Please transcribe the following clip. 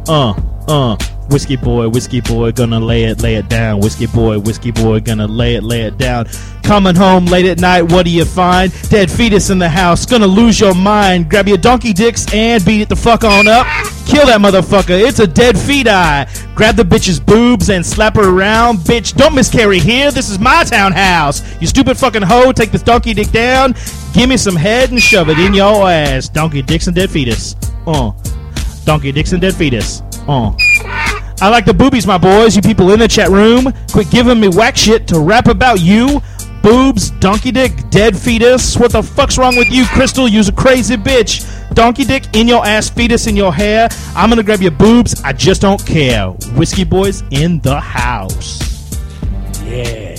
Whiskey boy, gonna lay it down. Whiskey boy, gonna lay it down. Coming home late at night, what do you find? Dead fetus in the house, gonna lose your mind. Grab your donkey dicks and beat it the fuck on up. Kill that motherfucker, it's a dead feti. Grab the bitch's boobs and slap her around. Bitch, don't miscarry here, this is my townhouse. You stupid fucking hoe, take this donkey dick down. Give me some head and shove it in your ass. Donkey dicks and dead fetus. Donkey dicks and dead fetus. I like the boobies, my boys. You people in the chat room, quit giving me whack shit to rap about you. Boobs, donkey dick, dead fetus. What the fuck's wrong with you, Crystal? You's a crazy bitch. Donkey dick in your ass, fetus in your hair. I'm gonna grab your boobs. I just don't care. Whiskey boys in the house. Yeah.